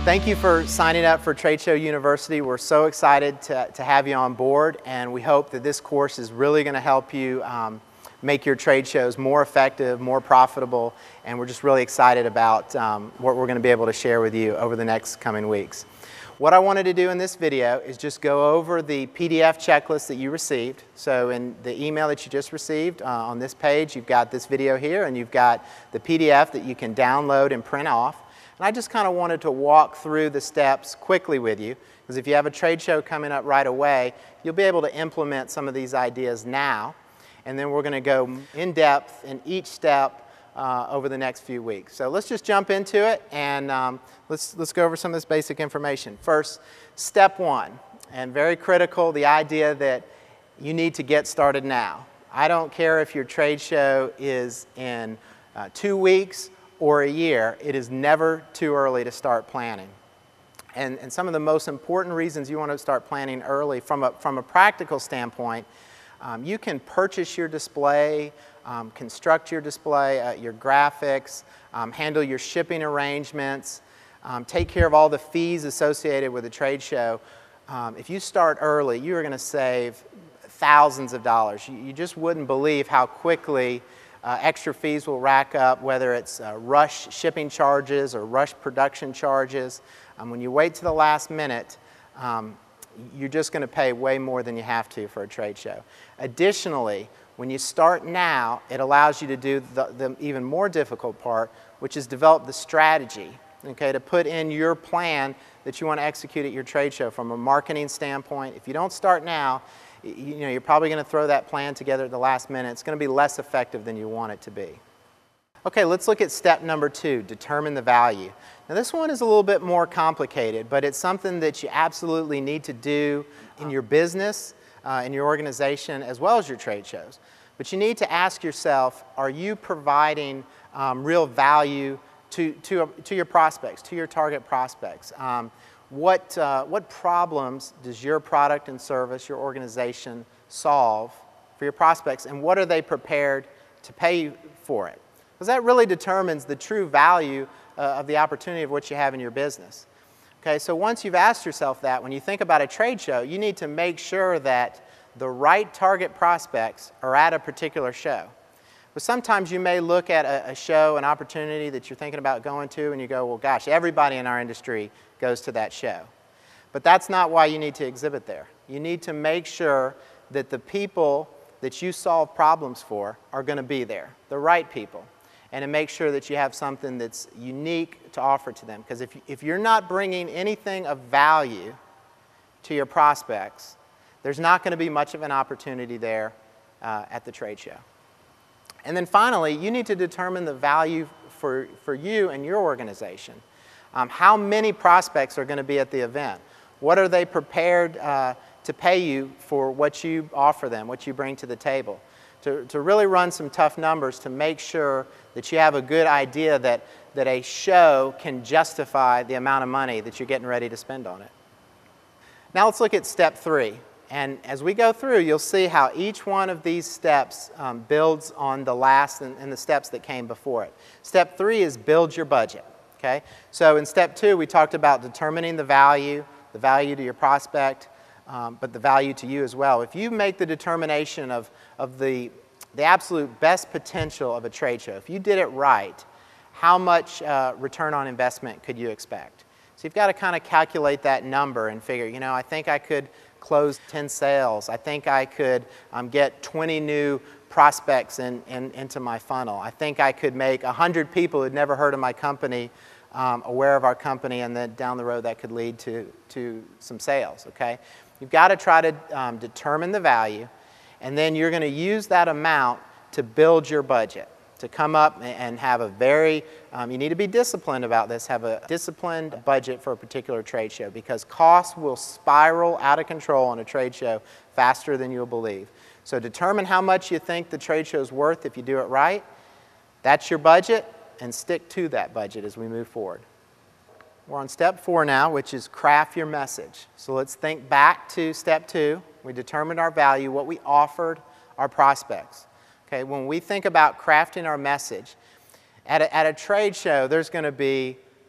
Thank you for signing up for Trade Show University. We're so excited to have you on board, and we hope that this course is really going to help you make your trade shows more effective, more profitable, and we're just really excited about what we're going to be able to share with you over the next coming weeks. What I wanted to do in this video is just go over the PDF checklist that you received. So in the email that you just received on this page, you've got this video here, and you've got the PDF that you can download and print off. And I just kind of wanted to walk through the steps quickly with you, because if you have a trade show coming up right away, you'll be able to implement some of these ideas now. And then we're going to go in depth in each step over the next few weeks. So let's just jump into it, and let's go over some of this basic information. First, step one, and very critical, the idea that you need to get started now. I don't care if your trade show is in 2 weeks or a year, it is never too early to start planning. And some of the most important reasons you want to start planning early from a practical standpoint, you can purchase your display, construct your display, your graphics, handle your shipping arrangements, take care of all the fees associated with a trade show. If you start early, you are going to save thousands of dollars. You just wouldn't believe how quickly extra fees will rack up, whether it's rush shipping charges or rush production charges. When you wait to the last minute, you're just going to pay way more than you have to for a trade show. Additionally, when you start now, it allows you to do the even more difficult part, which is develop the strategy, okay, to put in your plan that you want to execute at your trade show from a marketing standpoint. If you don't start now, you're probably going to throw that plan together at the last minute. It's going to be less effective than you want it to be. Okay, let's look at step number 2, determine the value. Now this one is a little bit more complicated, but it's something that you absolutely need to do in your business, in your organization, as well as your trade shows. But you need to ask yourself, are you providing real value to your prospects, to your target prospects? What problems does your product and service, your organization, solve for your prospects, and what are they prepared to pay you for it? Because that really determines the true value of the opportunity of what you have in your business. Okay, so once you've asked yourself that, when you think about a trade show, you need to make sure that the right target prospects are at a particular show. But sometimes you may look at a show, an opportunity that you're thinking about going to, and you go, well, gosh, everybody in our industry goes to that show. But that's not why you need to exhibit there. You need to make sure that the people that you solve problems for are going to be there, the right people, and to make sure that you have something that's unique to offer to them. Because if you're not bringing anything of value to your prospects, there's not going to be much of an opportunity there at the trade show. And then finally, you need to determine the value for you and your organization. How many prospects are going to be at the event? What are they prepared to pay you for what you offer them, what you bring to the table? To really run some tough numbers to make sure that you have a good idea that a show can justify the amount of money that you're getting ready to spend on it. Now let's look at step 3. And as we go through, you'll see how each one of these steps builds on the last and the steps that came before it. Step 3 is build your budget. Okay? So in step 2, we talked about determining the value to your prospect, but the value to you as well. If you make the determination of the absolute best potential of a trade show, if you did it right, how much return on investment could you expect? So you've got to kind of calculate that number and figure, I think I could close 10 sales. I think I could get 20 new prospects into my funnel. I think I could make 100 people who'd never heard of my company aware of our company, and then down the road that could lead to some sales. Okay? You've got to try to determine the value, and then you're going to use that amount to build your budget, to come up and have a very, you need to be disciplined about this, have a disciplined budget for a particular trade show, because costs will spiral out of control on a trade show faster than you'll believe. So determine how much you think the trade show is worth if you do it right. That's your budget, and stick to that budget as we move forward. We're on step 4 now, which is craft your message. So let's think back to step 2. We determined our value, what we offered our prospects. Okay, when we think about crafting our message, at a trade show, there's going to be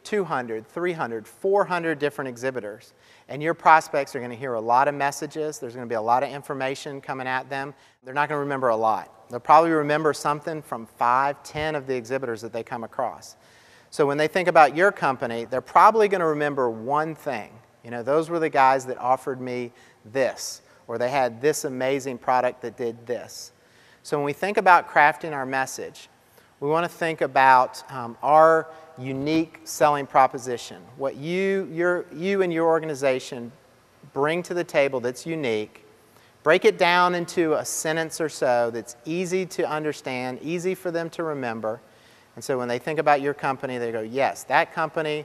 200, 300, 400 different exhibitors. And your prospects are going to hear a lot of messages. There's going to be a lot of information coming at them. They're not going to remember a lot. They'll probably remember something from 5, 10 of the exhibitors that they come across. So when they think about your company, they're probably going to remember one thing. You know, those were the guys that offered me this, or they had this amazing product that did this. So when we think about crafting our message, we want to think about our unique selling proposition, what you and your organization bring to the table that's unique. Break it down into a sentence or so that's easy to understand, easy for them to remember. And so when they think about your company, they go, yes, that company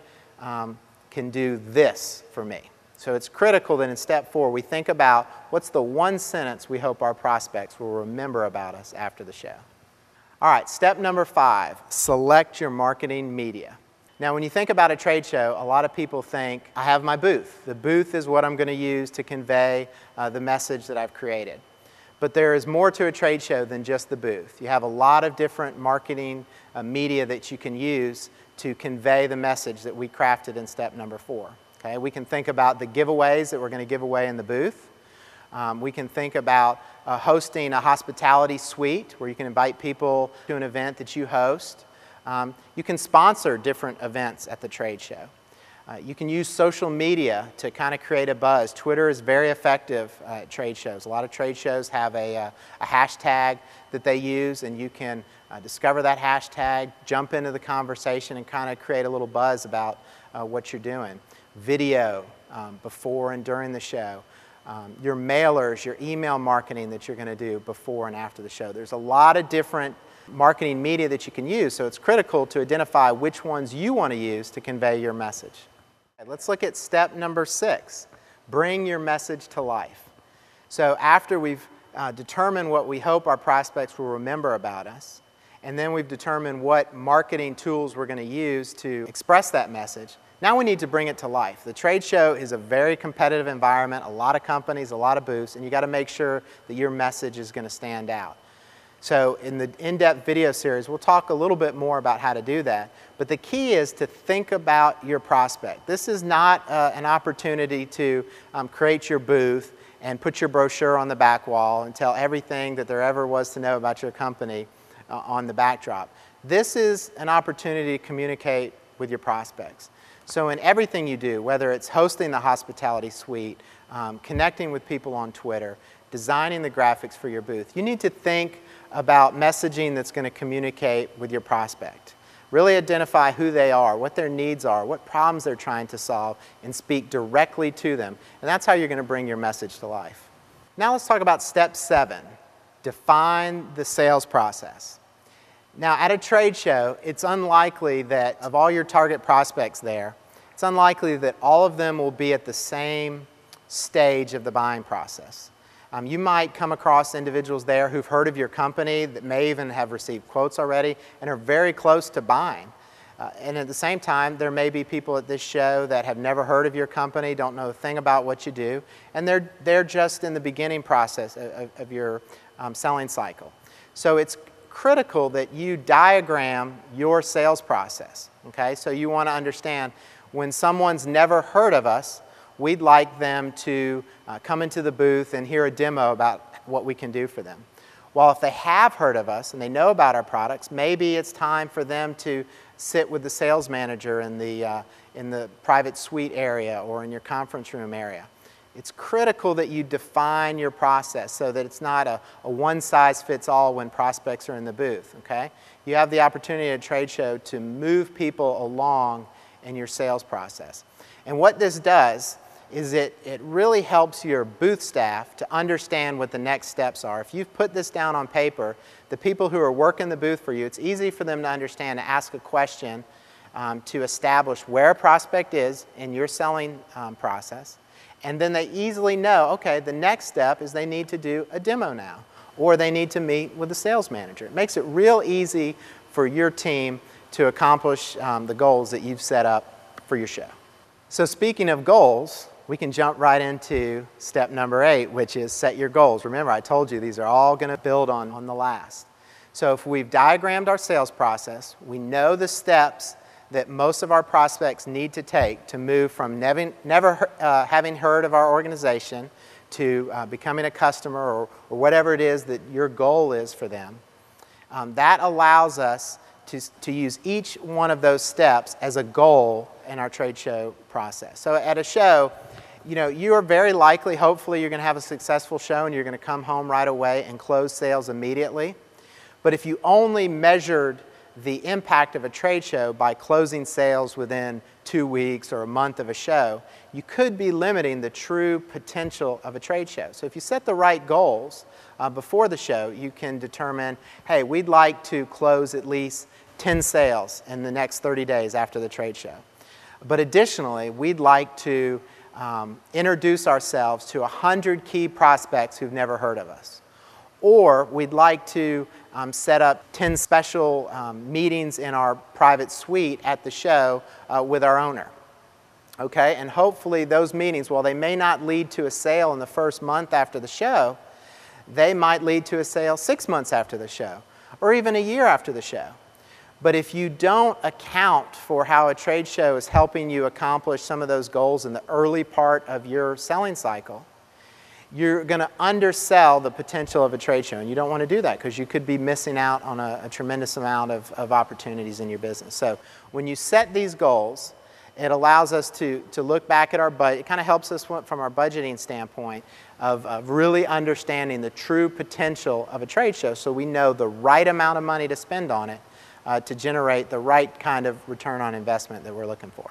can do this for me. So it's critical that in step 4, we think about what's the one sentence we hope our prospects will remember about us after the show. All right, step number 5, select your marketing media. Now, when you think about a trade show, a lot of people think, I have my booth. The booth is what I'm going to use to convey the message that I've created. But there is more to a trade show than just the booth. You have a lot of different marketing media that you can use to convey the message that we crafted in step number 4. Okay? We can think about the giveaways that we're going to give away in the booth. We can think about hosting a hospitality suite where you can invite people to an event that you host. You can sponsor different events at the trade show. You can use social media to kind of create a buzz. Twitter is very effective at trade shows. A lot of trade shows have a hashtag that they use, and you can discover that hashtag, jump into the conversation, and kind of create a little buzz about what you're doing. Video before and during the show. Your mailers, your email marketing that you're going to do before and after the show. There's a lot of different marketing media that you can use, so it's critical to identify which ones you want to use to convey your message. Let's look at step number 6, bring your message to life. So after we've determined what we hope our prospects will remember about us, and then we've determined what marketing tools we're going to use to express that message, now we need to bring it to life. The trade show is a very competitive environment, a lot of companies, a lot of booths, and you got to make sure that your message is going to stand out. So in the in-depth video series, we'll talk a little bit more about how to do that. But the key is to think about your prospect. This is not an opportunity to create your booth and put your brochure on the back wall and tell everything that there ever was to know about your company on the backdrop. This is an opportunity to communicate with your prospects. So in everything you do, whether it's hosting the hospitality suite, connecting with people on Twitter, designing the graphics for your booth, you need to think about messaging that's going to communicate with your prospect. Really identify who they are, what their needs are, what problems they're trying to solve, and speak directly to them. And that's how you're going to bring your message to life. Now let's talk about step 7, define the sales process. Now at a trade show, it's unlikely that of all your target prospects there, it's unlikely that all of them will be at the same stage of the buying process. You might come across individuals there who've heard of your company, that may even have received quotes already, and are very close to buying. And at the same time, there may be people at this show that have never heard of your company, don't know a thing about what you do, and they're just in the beginning process of your selling cycle. So it's critical that you diagram your sales process. Okay? So you want to understand when someone's never heard of us, we'd like them to come into the booth and hear a demo about what we can do for them. While if they have heard of us and they know about our products, maybe it's time for them to sit with the sales manager in the private suite area or in your conference room area. It's critical that you define your process so that it's not a one-size-fits-all when prospects are in the booth. Okay? You have the opportunity at a trade show to move people along in your sales process. And what this does is it really helps your booth staff to understand what the next steps are. If you've put this down on paper, the people who are working the booth for you, it's easy for them to understand, to ask a question to establish where a prospect is in your selling process. And then they easily know, okay, the next step is they need to do a demo now, or they need to meet with the sales manager. It makes it real easy for your team to accomplish the goals that you've set up for your show. So speaking of goals, we can jump right into step number 8, which is set your goals. Remember, I told you these are all going to build on the last. So if we've diagrammed our sales process, we know the steps that most of our prospects need to take to move from never having heard of our organization to becoming a customer or whatever it is that your goal is for them, that allows us to use each one of those steps as a goal in our trade show process. So at a show, you know, you are very likely, hopefully, you're going to have a successful show and you're going to come home right away and close sales immediately. But if you only measured the impact of a trade show by closing sales within 2 weeks or a month of a show, you could be limiting the true potential of a trade show. So if you set the right goals before the show, you can determine, hey, we'd like to close at least 10 sales in the next 30 days after the trade show. But additionally, we'd like to introduce ourselves to 100 key prospects who've never heard of us. Or we'd like to set up 10 special meetings in our private suite at the show with our owner. Okay, and hopefully those meetings, while they may not lead to a sale in the first month after the show, they might lead to a sale 6 months after the show, or even a year after the show. But if you don't account for how a trade show is helping you accomplish some of those goals in the early part of your selling cycle, you're going to undersell the potential of a trade show. And you don't want to do that because you could be missing out on a tremendous amount of opportunities in your business. So when you set these goals, it allows us to look back at our budget. It kind of helps us from our budgeting standpoint of really understanding the true potential of a trade show so we know the right amount of money to spend on it to generate the right kind of return on investment that we're looking for.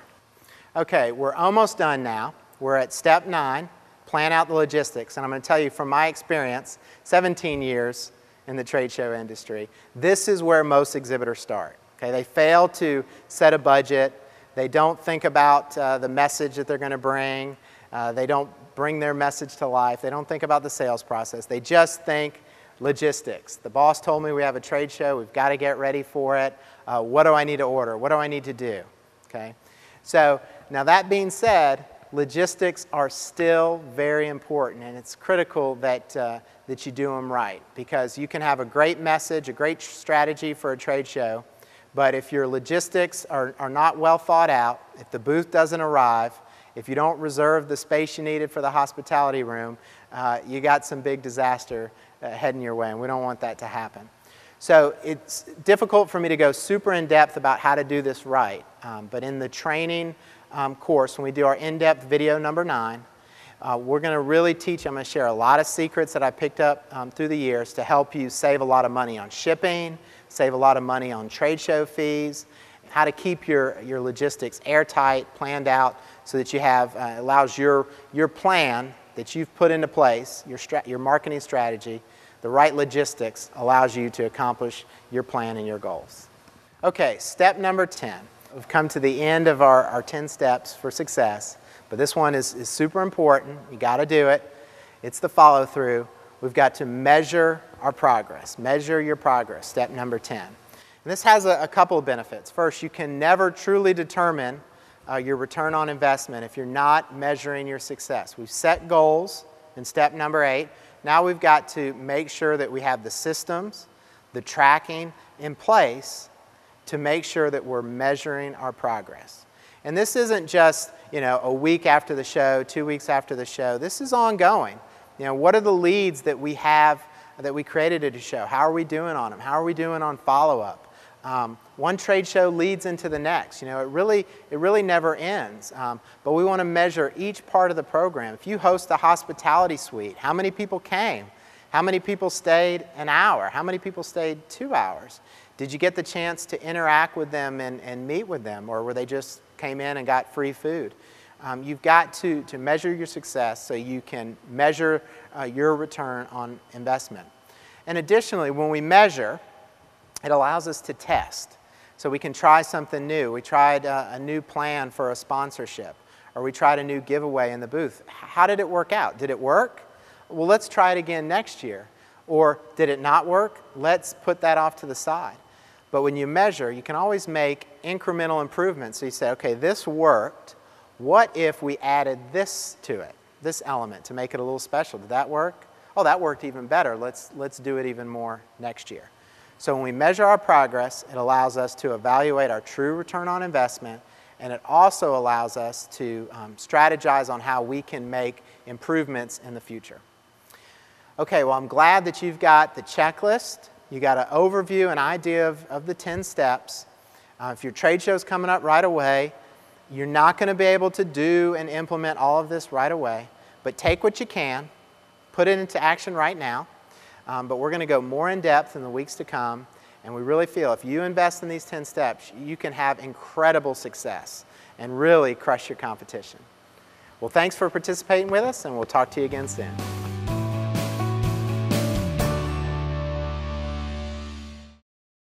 Okay, we're almost done now. We're at step 9. Plan out the logistics. And I'm going to tell you from my experience, 17 years in the trade show industry, this is where most exhibitors start. Okay, they fail to set a budget. They don't think about the message that they're going to bring. They don't bring their message to life. They don't think about the sales process. They just think logistics. The boss told me we have a trade show. We've got to get ready for it. What do I need to order? What do I need to do? Okay. So now that being said, logistics are still very important, and it's critical that, that you do them right, because you can have a great message, a great strategy for a trade show, but if your logistics are not well thought out, if the booth doesn't arrive, if you don't reserve the space you needed for the hospitality room, you got some big disaster heading your way, and we don't want that to happen. So it's difficult for me to go super in-depth about how to do this right, but in the training course, when we do our in-depth video number 9, we're going to really teach, I'm going to share a lot of secrets that I picked up through the years to help you save a lot of money on shipping, save a lot of money on trade show fees, how to keep your logistics airtight, planned out, so that you have, allows your plan that you've put into place, your marketing strategy, the right logistics allows you to accomplish your plan and your goals. Okay, step number 10. We've come to the end of our 10 steps for success, but this one is super important. You got to do it. It's the follow-through. We've got to measure our progress. Measure your progress, step number 10. And this has a couple of benefits. First, you can never truly determine your return on investment if you're not measuring your success. We've set goals in step number 8. Now we've got to make sure that we have the systems, the tracking in place to make sure that we're measuring our progress. And this isn't just, a week after the show, 2 weeks after the show. This is ongoing. What are the leads that we have that we created at a show? How are we doing on them? How are we doing on follow-up? One trade show leads into the next. It really never ends. But we want to measure each part of the program. If you host a hospitality suite, how many people came? How many people stayed an hour? How many people stayed 2 hours? Did you get the chance to interact with them and meet with them, or were they just came in and got free food? You've got to measure your success so you can measure your return on investment. And additionally, when we measure, it allows us to test. So we can try something new. We tried a new plan for a sponsorship, or we tried a new giveaway in the booth. How did it work out? Did it work? Well, let's try it again next year. Or did it not work? Let's put that off to the side. But when you measure, you can always make incremental improvements. So you say, okay, this worked. What if we added this to it, this element, to make it a little special? Did that work? Oh, that worked even better. Let's do it even more next year. So when we measure our progress, it allows us to evaluate our true return on investment, and it also allows us to strategize on how we can make improvements in the future. Okay, well, I'm glad that you've got the checklist. You got an overview, an idea of the 10 steps. If your trade show's coming up right away, you're not going to be able to do and implement all of this right away, but take what you can, put it into action right now. But we're going to go more in depth in the weeks to come, and we really feel if you invest in these 10 steps, you can have incredible success and really crush your competition. Well, thanks for participating with us, and we'll talk to you again soon.